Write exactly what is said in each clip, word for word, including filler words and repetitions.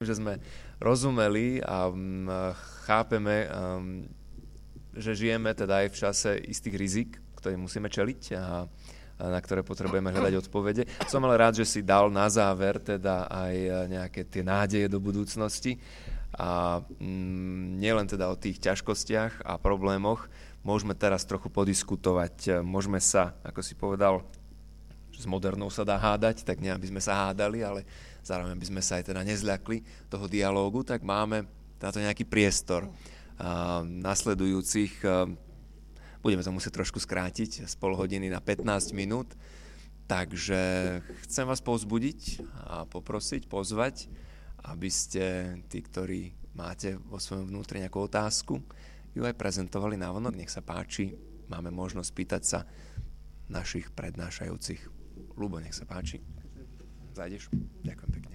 že sme rozumeli a um, chápeme, um, že žijeme teda aj v čase istých rizik, ktorým musíme čeliť a, a na ktoré potrebujeme hľadať odpovede. Som ale rád, že si dal na záver teda aj nejaké tie nádeje do budúcnosti a um, nielen teda o tých ťažkostiach a problémoch, môžeme teraz trochu podiskutovať. Môžeme sa, ako si povedal, že s modernou sa dá hádať, tak nie, aby sme sa hádali, ale zároveň by sme sa aj teda nezľakli toho dialógu, tak máme táto nejaký priestor a nasledujúcich, budeme to musieť trošku skrátiť, z pol hodiny na pätnásť minút, takže chcem vás povzbudiť a poprosiť, pozvať, aby ste tí, ktorí máte vo svojom vnútri nejakú otázku, ju aj prezentovali návonok. Nech sa páči, máme možnosť pýtať sa našich prednášajúcich. Ľubo, nech sa páči. Zajdeš? Ďakujem pekne.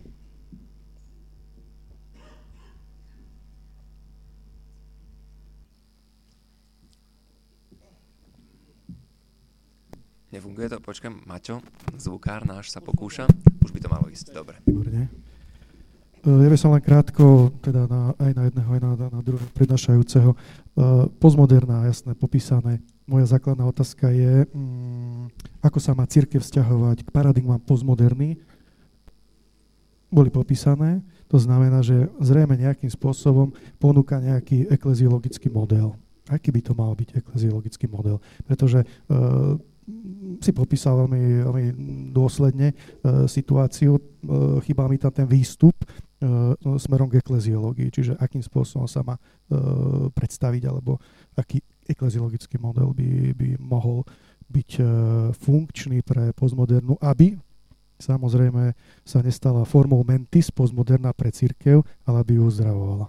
Nefunguje to? Počkam, Maťo, zvukár náš sa pokúša. Už by to malo ísť. Dobre. Výborne. Ja by som len krátko, teda na, aj na jedného, aj na, na druhého prednášajúceho. Postmoderná, jasné, popísané. Moja základná otázka je, mm, ako sa má cirkev vzťahovať k paradigmám postmoderný. Boli popísané, to znamená, že zrejme nejakým spôsobom ponúka nejaký ekleziologický model. Aký by to mal byť ekleziologický model? Pretože uh, si popísal veľmi, veľmi dôsledne uh, situáciu, uh, chýba mi tam ten výstup uh, smerom k ekleziológii, čiže akým spôsobom sa má uh, predstaviť, alebo aký ekleziologický model by, by mohol byť uh, funkčný pre postmodernu, aby samozrejme sa nestala formou mentis postmoderná pre cirkev, ale aby ju uzdravovala.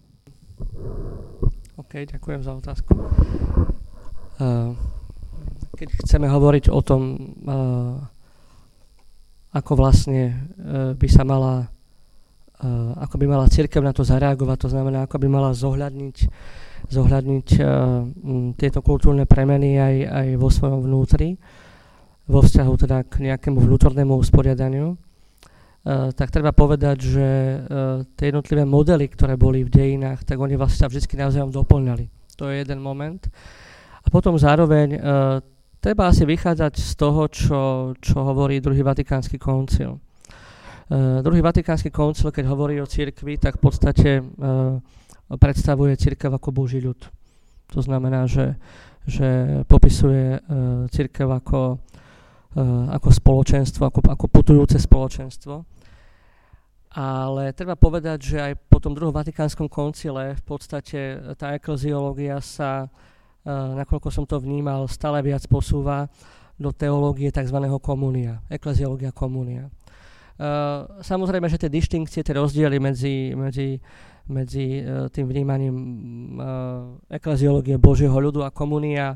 OK, ďakujem za otázku. Uh, keď chceme hovoriť o tom, uh, ako vlastne uh, by sa mala, uh, ako by mala cirkev na to zareagovať, to znamená, ako by mala zohľadniť, zohľadniť uh, m, tieto kultúrne premeny aj, aj vo svojom vnútri, vo vzťahu teda k nejakému vnútornému usporiadaniu, uh, tak treba povedať, že uh, tie jednotlivé modely, ktoré boli v dejinách, tak oni vlastne sa vždy navzájom doplňali. To je jeden moment. A potom zároveň uh, treba asi vychádzať z toho, čo, čo hovorí druhý Vatikánsky koncil. Uh, druhý Vatikánsky koncil, keď hovorí o cirkvi, tak v podstate uh, predstavuje cirkev ako Boží ľud. To znamená, že, že popisuje uh, cirkev ako, uh, ako spoločenstvo, ako, ako putujúce spoločenstvo. Ale treba povedať, že aj po tom druhom Vatikánskom koncile v podstate tá ekleziológia sa, nakoľko som to vnímal, stále viac posúva do teológie tzv. Komunia, ekleziológia komunia. Samozrejme, že tie dištinkcie, tie rozdiely medzi, medzi, medzi tým vnímaním ekleziológie Božieho ľudu a komunia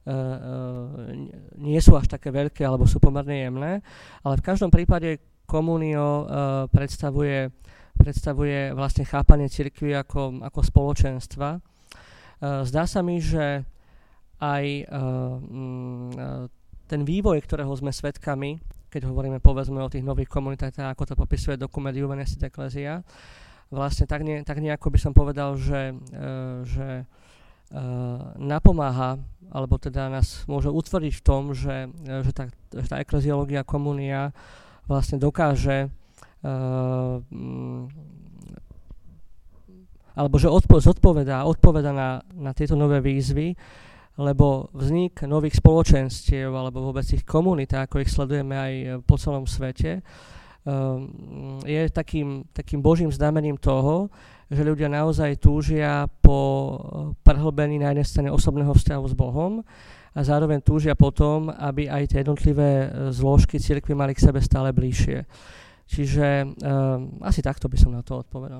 nie sú až také veľké, alebo sú pomerne jemné, ale v každom prípade komunio uh, predstavuje, predstavuje vlastne chápanie cirkvi ako, ako spoločenstva. Uh, zdá sa mi, že aj uh, mm, ten vývoj, ktorého sme svedkami, keď hovoríme povedzme o tých nových komunitách, ako to popisuje dokument Juvenes et Ecclesia, vlastne tak, nie, tak nejako by som povedal, že, uh, že uh, napomáha, alebo teda nás môže utvrdiť v tom, že, že tá, že tá ekleziológia komunia vlastne dokáže uh, um, alebo že odpo- zodpovedá, odpovedá na, na tieto nové výzvy, lebo vznik nových spoločenstiev alebo vôbec ich komunít, ako ich sledujeme aj po celom svete, um, je takým, takým božím znamením toho, že ľudia naozaj túžia po prehlbení na jednej strane osobného vzťahu s Bohom, a zároveň túžia potom, aby aj tie jednotlivé zložky cirkvi mali k sebe stále bližšie. Čiže um, asi takto by som na to odpovedal.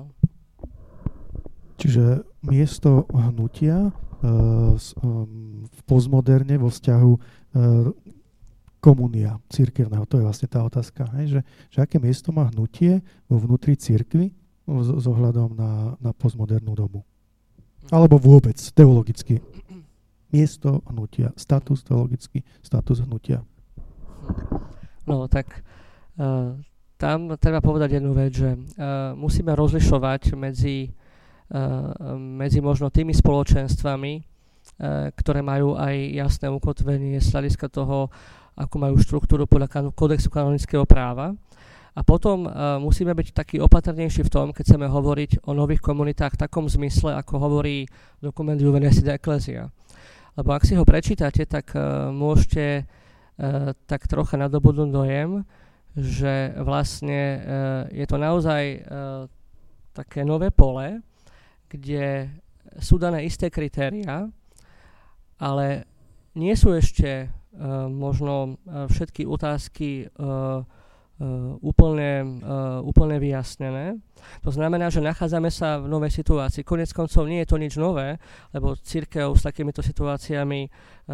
Čiže miesto hnutia uh, s, um, v postmoderne vo vzťahu uh, komunia cirkevného, to je vlastne tá otázka, hej? Že, že aké miesto má hnutie vo vnútri cirkvi s, s ohľadom na, na postmodernú dobu. Alebo vôbec, teologicky. Miesto hnutia, status teologický, status hnutia. No tak uh, tam treba povedať jednu vec, že uh, musíme rozlišovať medzi, uh, medzi možno tými spoločenstvami, uh, ktoré majú aj jasné ukotvenie z hľadiska toho, ako majú štruktúru podľa kan- kódexu kanonického práva. A potom uh, musíme byť takí opatrnejší v tom, keď chceme hovoriť o nových komunitách v takom zmysle, ako hovorí dokument Iuvenes et Ecclesia. Lebo ak si ho prečítate, tak uh, môžete uh, tak trocha nadobudnúť dojem, že vlastne uh, je to naozaj uh, také nové pole, kde sú dané isté kritériá, ale nie sú ešte uh, možno uh, všetky otázky uh, Uh, úplne, uh, úplne vyjasnené. To znamená, že nachádzame sa v novej situácii. Koniec koncov nie je to nič nové, lebo cirkev s takýmito situáciami uh,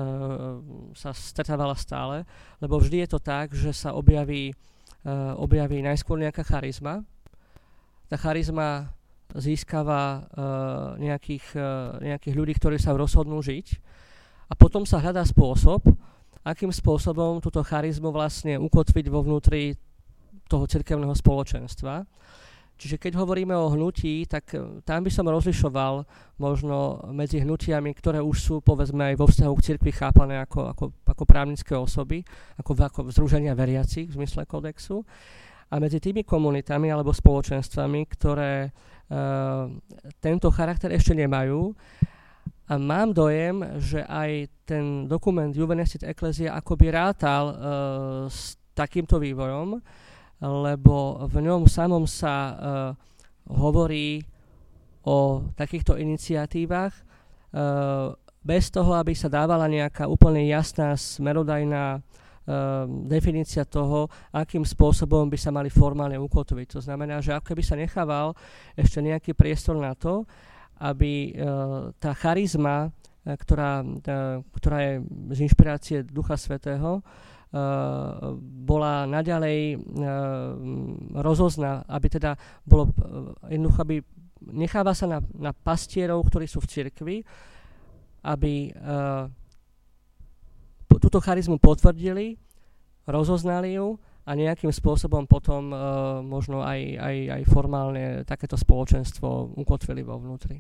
sa stretávala stále, lebo vždy je to tak, že sa objaví, uh, objaví najskôr nejaká charizma. Tá charizma získava uh, nejakých, uh, nejakých ľudí, ktorí sa rozhodnú žiť, a potom sa hľadá spôsob, akým spôsobom túto charizmu vlastne ukotviť vo vnútri toho cirkevného spoločenstva. Čiže keď hovoríme o hnutí, tak tam by som rozlišoval možno medzi hnutiami, ktoré už sú povedzme aj vo vzťahu k cirkvi chápané ako, ako, ako právnické osoby, ako, ako združenia veriacich v zmysle kodexu, a medzi tými komunitami alebo spoločenstvami, ktoré uh, tento charakter ešte nemajú. A mám dojem, že aj ten dokument Iuvenes et Ecclesia akoby rátal uh, s takýmto vývojom, lebo v ňom samom sa uh, hovorí o takýchto iniciatívach uh, bez toho, aby sa dávala nejaká úplne jasná, smerodajná uh, definícia toho, akým spôsobom by sa mali formálne ukotviť. To znamená, že ako by sa nechával ešte nejaký priestor na to, aby uh, tá charizma, uh, ktorá, uh, ktorá je z inšpirácie Ducha Svätého, Uh, bola naďalej uh, rozozná, aby teda bolo uh, jednoducho, aby necháva sa na, na pastierov, ktorí sú v cirkvi, aby uh, p- túto charizmu potvrdili, rozoznali ju a nejakým spôsobom potom uh, možno aj, aj, aj formálne takéto spoločenstvo ukotvili vo vnútri.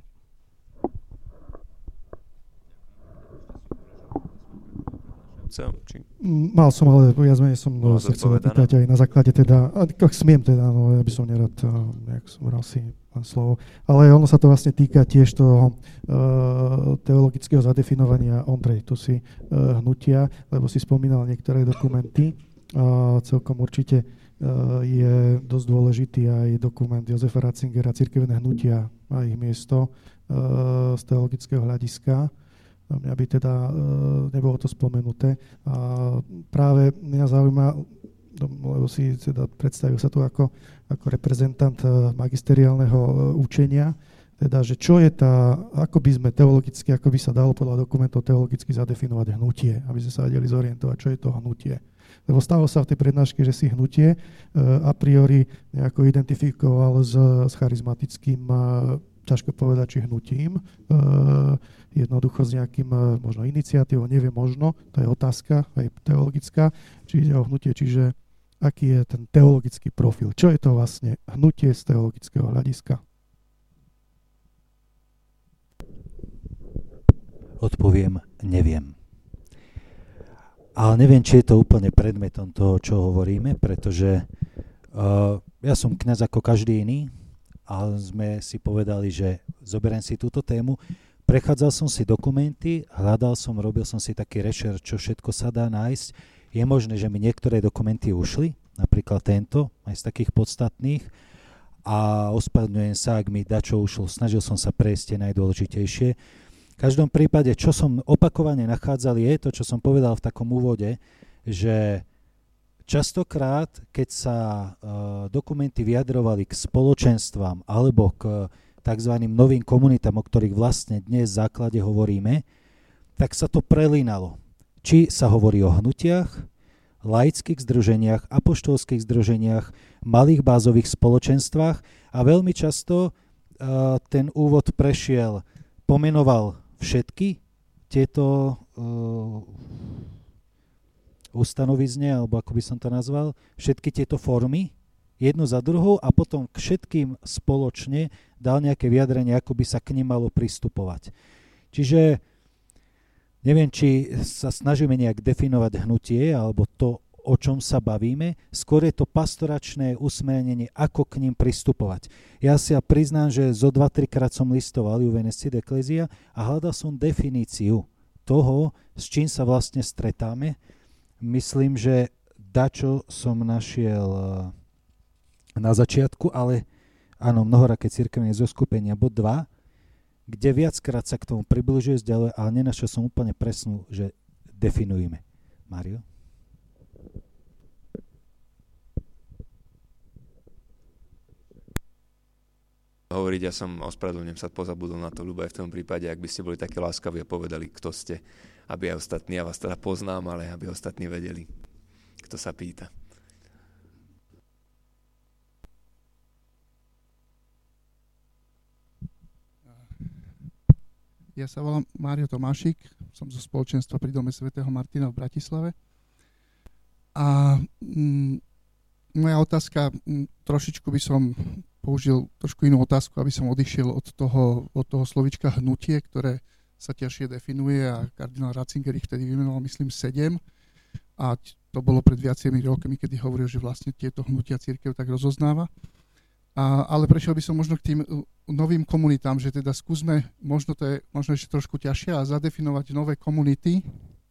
Či... Mal som, ale ja menej som no, sa chcel opýtať aj na základe teda, ak smiem teda, no ja by som nerad, uh, nejak som bral si len slovo, ale ono sa to vlastne týka tiež toho uh, teologického zadefinovania, Ondrej, tu si uh, hnutia, lebo si spomínal niektoré dokumenty, uh, celkom určite uh, je dosť dôležitý aj dokument Josefa Ratzingera Cirkevné hnutia a ich miesto uh, z teologického hľadiska. Mňa by teda e, nebolo to spomenuté. A práve mňa zaujíma, lebo si teda predstavil sa tu ako, ako reprezentant magisteriálneho učenia, teda, že čo je tá, ako by sme teologicky, ako by sa dalo podľa dokumentov teologicky zadefinovať hnutie, aby sme sa vedeli zorientovať, čo je to hnutie. Lebo stalo sa v tej prednáške, že si hnutie e, a priori nejako identifikoval s, s charizmatickým, e, ťažko povedať, či hnutím, e, jednoducho s nejakým možno iniciatívou, neviem možno, to je otázka aj teologická, či ide o hnutie, čiže aký je ten teologický profil, čo je to vlastne hnutie z teologického hľadiska? Odpoviem, neviem. Ale neviem, či je to úplne predmetom toho, čo hovoríme, pretože uh, ja som kňaz ako každý iný, ale sme si povedali, že zoberiem si túto tému. Prechádzal som si dokumenty, hľadal som, robil som si taký rešerš, čo všetko sa dá nájsť. Je možné, že mi niektoré dokumenty ušli, napríklad tento, aj z takých podstatných, a ospravedlňujem sa, ak mi dačo ušlo. Snažil som sa prejsť tie najdôležitejšie. V každom prípade, čo som opakovane nachádzal, je to, čo som povedal v takom úvode, že častokrát, keď sa uh, dokumenty vyjadrovali k spoločenstvám alebo k takzvaným novým komunitám, o ktorých vlastne dnes v základe hovoríme, tak sa to prelínalo. Či sa hovorí o hnutiach, laických združeniach, apoštolských združeniach, malých bázových spoločenstvách a veľmi často uh, ten úvod prešiel, pomenoval všetky tieto uh, ustanovizne, alebo ako by som to nazval, všetky tieto formy jednu za druhou a potom k všetkým spoločne dal nejaké vyjadrenie, ako by sa k nim malo pristupovať. Čiže neviem, či sa snažíme nejak definovať hnutie alebo to, o čom sa bavíme, skôr je to pastoračné usmernenie, ako k ním pristupovať. Ja si ja priznám, že zo dva, trikrát som listoval Juvenes Cit Ecclesia a hľadal som definíciu toho, s čím sa vlastne stretáme. Myslím, že dačo som našiel na začiatku, ale áno, mnohoraké cirkevné zoskupenia, bod dva, kde viackrát sa k tomu približuje zďalej, ale nenašiel som úplne presnú, že definujeme. Mário? Hovoriť, ja som, ospravedlňujem sa, pozabudol na to, ľubo aj v tom prípade, ak by ste boli také láskaví a povedali, kto ste, aby aj ostatní, ja vás teda poznám, ale aby ostatní vedeli, kto sa pýta. Ja sa volám Mário Tomášik, som zo spoločenstva pri Dome svätého Martina v Bratislave. A mm, moja otázka, m, trošičku by som použil trošku inú otázku, aby som odišiel od toho, od toho slovíčka hnutie, ktoré sa ťažšie definuje a kardinál Ratzinger ich vtedy vymenoval, myslím, sedem. A to bolo pred viacerými rokmi, kedy hovoril, že vlastne tieto hnutia cirkev tak rozoznáva. A, ale prešiel by som možno k tým novým komunitám, že teda skúsme, možno to je možno ešte trošku ťažšie, a zadefinovať nové komunity,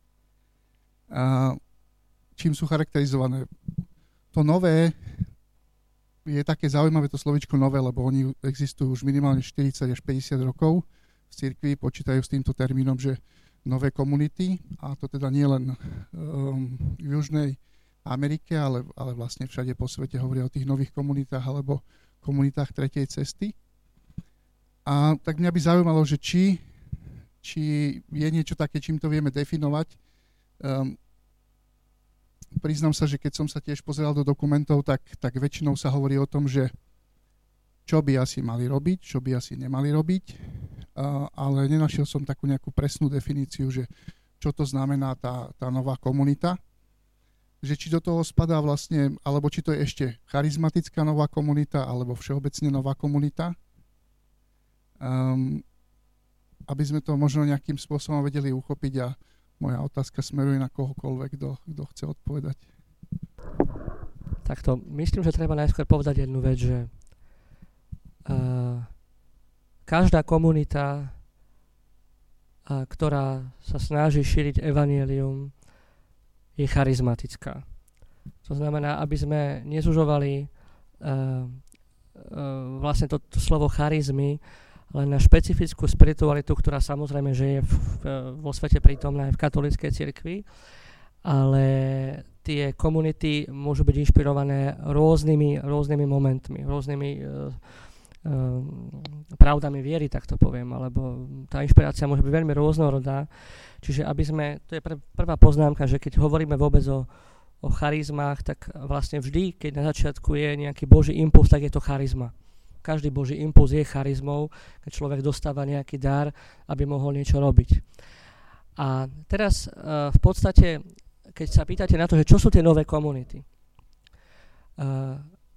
a čím sú charakterizované. To nové je také zaujímavé, to slovíčko nové, lebo oni existujú už minimálne štyridsať až päťdesiat rokov v cirkvi, počítajú s týmto termínom, že nové komunity, a to teda nie len um, v Južnej Amerike, ale, ale vlastne všade po svete hovoria o tých nových komunitách alebo komunitách tretej cesty. A tak mňa by zaujímalo, že či, či je niečo také, čím to vieme definovať. Um, priznám sa, že keď som sa tiež pozeral do dokumentov, tak, tak väčšinou sa hovorí o tom, že čo by asi mali robiť, čo by asi nemali robiť, uh, ale nenašiel som takú nejakú presnú definíciu, že čo to znamená tá, tá nová komunita. Že či do toho spadá vlastne, alebo či to je ešte charizmatická nová komunita, alebo všeobecne nová komunita. Um, aby sme to možno nejakým spôsobom vedeli uchopiť, a moja otázka smeruje na kohokoľvek, kto, kto chce odpovedať. Takto, myslím, že treba najskôr povedať jednu vec, že uh, každá komunita, uh, ktorá sa snaží šíriť evanjelium, je charizmatická. To znamená, aby sme nezužovali uh, uh, vlastne to, to slovo charizmy len na špecifickú spiritualitu, ktorá samozrejme, že je v, v, vo svete prítomná aj v katolíckej cirkvi, ale tie komunity môžu byť inšpirované rôznymi, rôznymi momentmi, rôznymi uh, uh, pravdami viery, tak to poviem, alebo tá inšpirácia môže byť veľmi rôznorodá. Čiže aby sme, to je pr- prvá poznámka, že keď hovoríme vôbec o, o charizmách, tak vlastne vždy, keď na začiatku je nejaký Boží impuls, tak je to charizma. Každý Boží impuls je charizmou, keď človek dostáva nejaký dar, aby mohol niečo robiť. A teraz uh, v podstate, keď sa pýtate na to, že čo sú tie nové komunity. Uh,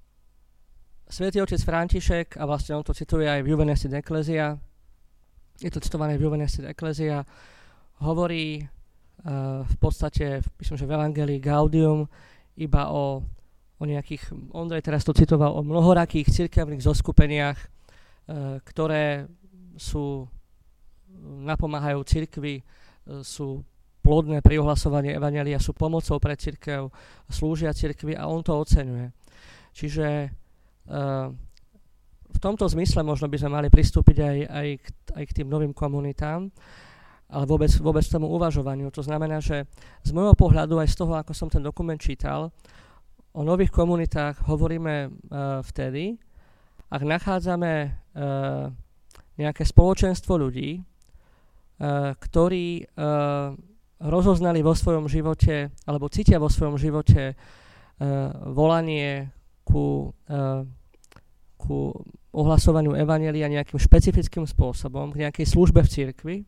Svätý otec František, a vlastne on to cituje aj v Juvenes Cit Ecclesia, je to citované v Juvenes Cit Ecclesia, hovorí uh, v podstate, myslím, že v Evangelii Gaudium iba o, o nejakých, Ondrej teraz to citoval, o mnohorakých cirkevných zoskupeniach, uh, ktoré sú, napomáhajú cirkvi, uh, sú plodné pri ohlasovaní evanjelia, sú pomocou pre cirkev, slúžia cirkvi, a on to oceňuje. Čiže uh, v tomto zmysle možno by sme mali pristúpiť aj, aj, k, aj k tým novým komunitám, ale vôbec, vôbec tomu uvažovaniu. To znamená, že z môjho pohľadu, aj z toho, ako som ten dokument čítal, o nových komunitách hovoríme uh, vtedy, ak nachádzame uh, nejaké spoločenstvo ľudí, uh, ktorí uh, rozoznali vo svojom živote, alebo cítia vo svojom živote uh, volanie ku, uh, ku ohlasovaniu evanjelia nejakým špecifickým spôsobom, k nejakej službe v cirkvi,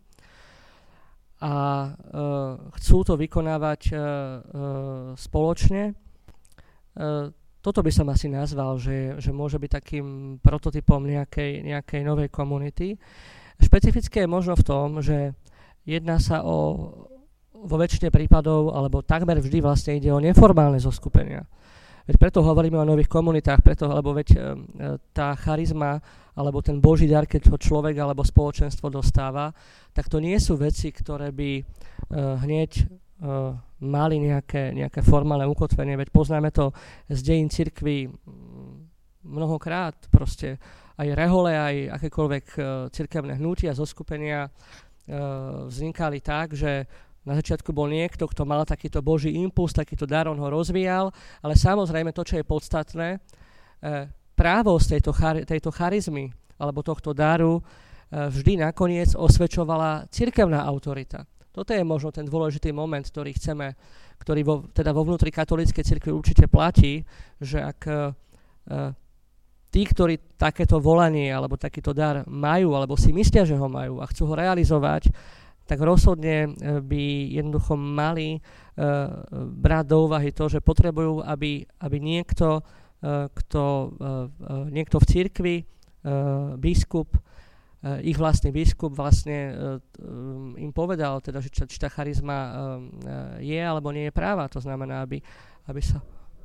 a uh, chcú to vykonávať uh, uh, spoločne. Uh, to toto by som asi nazval, že, že môže byť takým prototypom nejakej, nejakej novej komunity. Špecifické je možno v tom, že jedná sa o, vo väčšine prípadov, alebo takmer vždy vlastne ide o neformálne zoskupenia. Veď preto hovoríme o nových komunitách, preto, lebo veď e, tá charizma, alebo ten Boží dar, keď ho človek alebo spoločenstvo dostáva, tak to nie sú veci, ktoré by e, hneď e, mali nejaké, nejaké formálne ukotvenie. Veď poznáme to z dejín cirkvi mnohokrát, proste aj rehole, aj akékoľvek e, cirkevné hnutia, zoskupenia e, vznikali tak, že na začiatku bol niekto, kto mal takýto Boží impuls, takýto dar, on ho rozvíjal, ale samozrejme to, čo je podstatné, e, právosť tejto, chari- tejto charizmy alebo tohto daru e, vždy nakoniec osvedčovala cirkevná autorita. Toto je možno ten dôležitý moment, ktorý chceme, ktorý vo, teda vo vnútri katolíckej cirkvi určite platí, že ak e, tí, ktorí takéto volanie alebo takýto dar majú, alebo si myslia, že ho majú a chcú ho realizovať, tak rozhodne by jednoducho mali uh, brať do úvahy to, že potrebujú, aby, aby niekto, uh, kto, uh, uh, niekto v cirkvi, uh, biskup, uh, ich vlastný biskup vlastne uh, um, im povedal, teda, že či tá charizma uh, je alebo nie je práva. To znamená, aby, aby sa...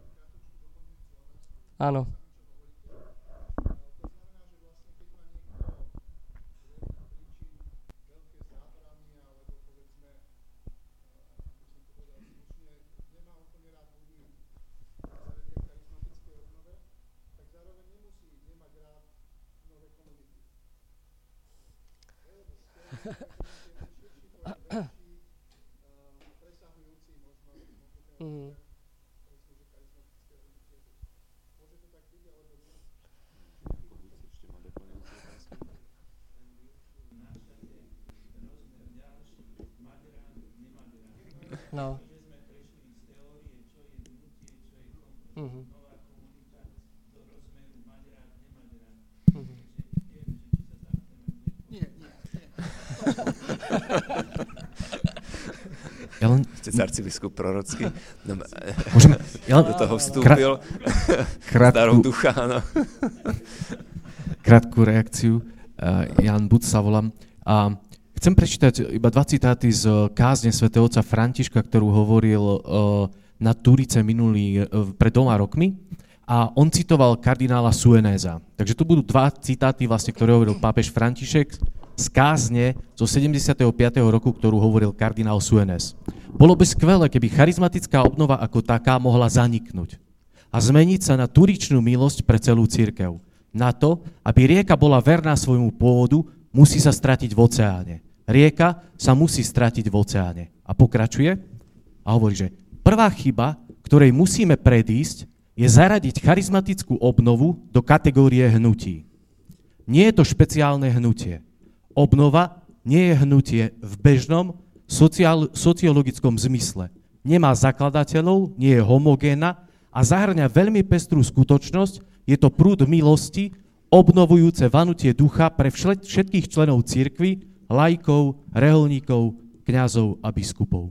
Áno. Mm. No. Mm-hmm. Mm-hmm. Nie, nie, nie. Ja len... Ste arcibiskup prorocký. No, Môžem, ja len... do toho vstúpil. Krát, Darou ducha, áno. Krátku reakciu. Uh, Jan Buc sa volám. A chcem prečítať iba dva citáty z kázne svätého otca Františka, ktorú hovoril uh, na Turice minulý, uh, pred dvoma rokmi. A on citoval kardinála Suenéza. Takže tu budú dva citáty, vlastne, ktoré hovoril pápež František z kázne zo sedemdesiateho piateho roku, ktorú hovoril kardinál Suenés. Bolo by skvelé, keby charizmatická obnova ako taká mohla zaniknúť a zmeniť sa na turičnú milosť pre celú cirkev. Na to, aby rieka bola verná svojmu pôvodu, musí sa stratiť v oceáne. Rieka sa musí stratiť v oceáne. A pokračuje a hovorí, že prvá chyba, ktorej musíme predísť, je zaradiť charizmatickú obnovu do kategórie hnutí. Nie je to špeciálne hnutie. Obnova nie je hnutie v bežnom sociál, sociologickom zmysle. Nemá zakladateľov, nie je homogénna a zahrňa veľmi pestrú skutočnosť. Je to prúd milosti, obnovujúce vanutie ducha pre všetkých členov cirkvi, laikov, reholníkov, kňazov a biskupov.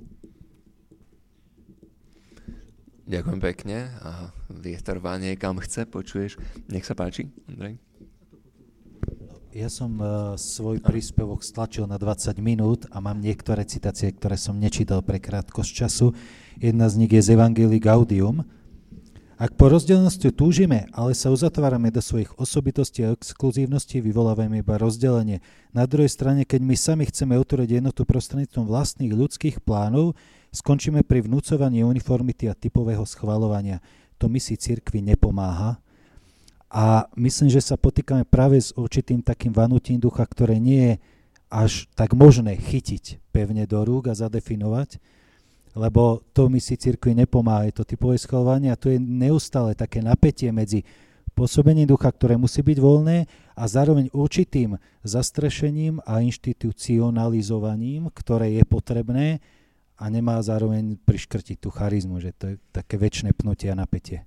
Ďakujem pekne. A vietor vá niekam chce, počuješ? Nech sa páči, Andrej. Ja som uh, svoj príspevok stlačil na dvadsať minút a mám niektoré citácie, ktoré som nečítal pre krátkosť času. Jedna z nich je z Evangelii Gaudium. Ak po rozdelenosti túžime, ale sa uzatvárame do svojich osobitostí a exkluzívností, vyvolávame iba rozdelenie. Na druhej strane, keď my sami chceme utvoriť jednotu prostredníctvom vlastných ľudských plánov, skončíme pri vnúcovaní uniformity a typového schvaľovania. To misii cirkvi nepomáha. A myslím, že sa potýkame práve s určitým takým vanutím ducha, ktoré nie je až tak možné chytiť pevne do rúk a zadefinovať, lebo to misii cirkvi nepomáha. Je to typové schvaľovanie a tu je neustále také napätie medzi pôsobením ducha, ktoré musí byť voľné a zároveň určitým zastrešením a inštitucionalizovaním, ktoré je potrebné a nemá zároveň priškrtiť tú charizmu, že to je také večné pnutie a napätie.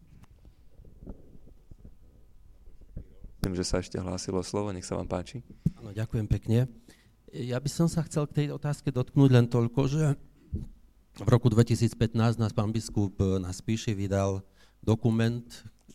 Myslím, že sa ešte hlásilo slovo, nech sa vám páči. Áno, ďakujem pekne. Ja by som sa chcel k tej otázke dotknúť len toľko, že v roku dvetisícpätnásť nás pán biskup na Spíši vydal dokument,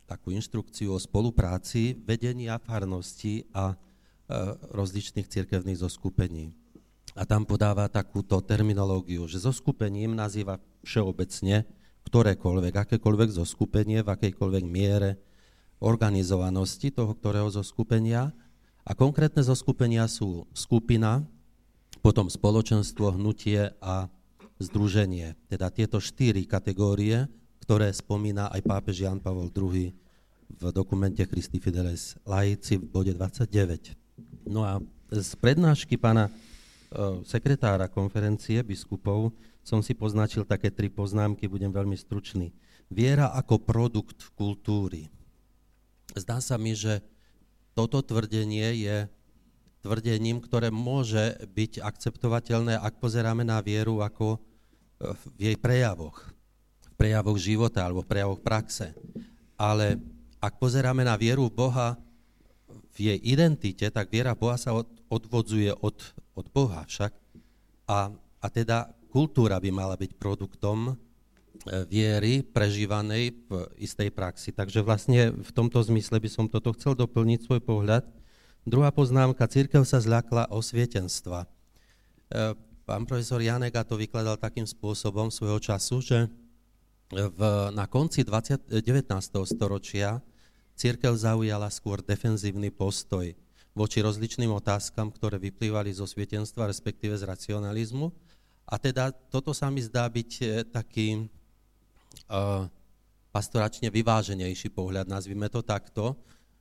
takú inštrukciu o spolupráci vedenia farnosti a e, rozličných cirkevných zoskupení. A tam podáva takúto terminológiu, že zoskupením nazýva všeobecne ktorékoľvek, akékoľvek zoskupenie, v akejkoľvek miere organizovanosti toho ktorého zoskupenia. A konkrétne zoskupenia sú skupina, potom spoločenstvo, hnutie a združenie. Teda tieto štyri kategórie, ktoré spomína aj pápež Ján Pavol druhý v dokumente Christi Fideles Laici v bode dvadsaťdeväť. No a z prednášky pána e, sekretára konferencie biskupov som si poznačil také tri poznámky, budem veľmi stručný. Viera ako produkt kultúry. Zdá sa mi, že toto tvrdenie je tvrdením, ktoré môže byť akceptovateľné, ak pozeráme na vieru ako v jej prejavoch, v prejavoch života alebo v prejavoch praxe. Ale ak pozeráme na vieru Boha v jej identite, tak viera Boha sa od, odvodzuje od, od Boha však. A, a teda kultúra by mala byť produktom viery prežívanej v istej praxi. Takže vlastne v tomto zmysle by som toto chcel doplniť svoj pohľad. Druhá poznámka, cirkev sa zľakla osvietenstva. Pán profesor Janega to vykladal takým spôsobom svojho času, že v, na konci devätnásteho storočia cirkev zaujala skôr defenzívny postoj voči rozličným otázkam, ktoré vyplývali zo osvietenstva, respektíve z racionalizmu. A teda toto sa mi zdá byť taký uh, pastoračne vyváženejší pohľad, nazvime to takto.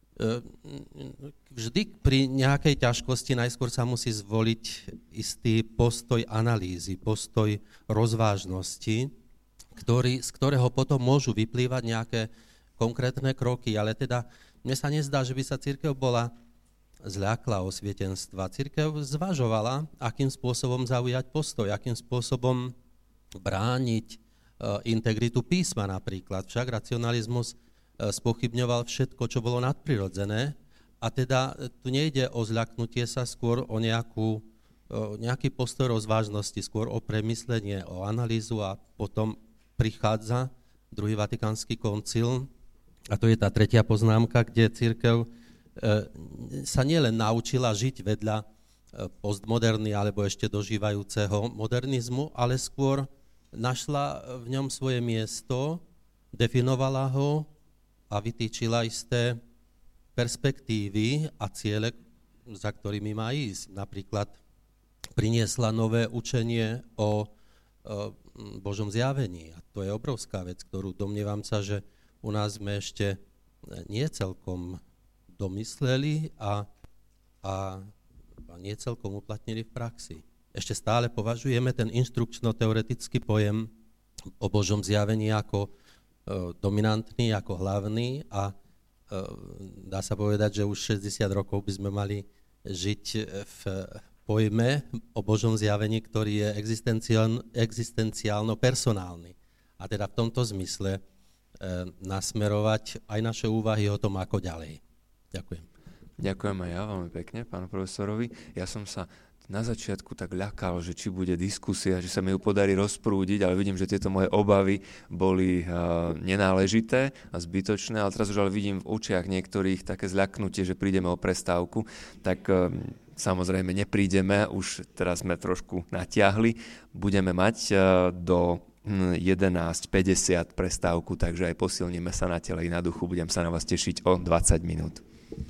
Vždy pri nejakej ťažkosti najskôr sa musí zvoliť istý postoj analýzy, postoj rozvážnosti, ktorý, z ktorého potom môžu vyplývať nejaké konkrétne kroky, ale teda mne sa nezdá, že by sa cirkev bola zľakla osvietenstva. Cirkev zvažovala, akým spôsobom zaujať postoj, akým spôsobom brániť uh, integritu písma napríklad. Však racionalizmus spochybňoval všetko, čo bolo nadprirodzené, a teda tu nejde o zľaknutie sa, skôr o, nejakú, o nejaký postoj rozvážnosti, skôr o premyslenie, o analýzu, a potom prichádza druhý vatikánsky koncil, a to je tá tretia poznámka, kde cirkev e, sa nielen naučila žiť vedľa e, postmoderny alebo ešte dožívajúceho modernizmu, ale skôr našla v ňom svoje miesto, definovala ho a vytýčila isté perspektívy a ciele, za ktorými má ísť. Napríklad priniesla nové učenie o, o Božom zjavení. A to je obrovská vec, ktorú domnievam sa, že u nás sme ešte nie celkom domysleli a, a, a nie celkom uplatnili v praxi. Ešte stále považujeme ten inštrukčno-teoretický pojem o Božom zjavení ako dominantný, ako hlavný, a dá sa povedať, že už šesťdesiat rokov by sme mali žiť v pojme o Božom zjavení, ktorý je existenciálno-personálny. A teda v tomto zmysle nasmerovať aj naše úvahy o tom, ako ďalej. Ďakujem. Ďakujem aj ja veľmi pekne, pánu profesorovi. Ja som sa na začiatku tak ľakal, že či bude diskusia, že sa mi ju podarí rozprúdiť, ale vidím, že tieto moje obavy boli uh, nenáležité a zbytočné, ale teraz už ale vidím v očiach niektorých také zľaknutie, že prídeme o prestávku, tak uh, samozrejme neprídeme, už teraz sme trošku natiahli, budeme mať uh, do jedenásť päťdesiat prestávku, takže aj posilníme sa na tele i na duchu, budem sa na vás tešiť o dvadsať minút.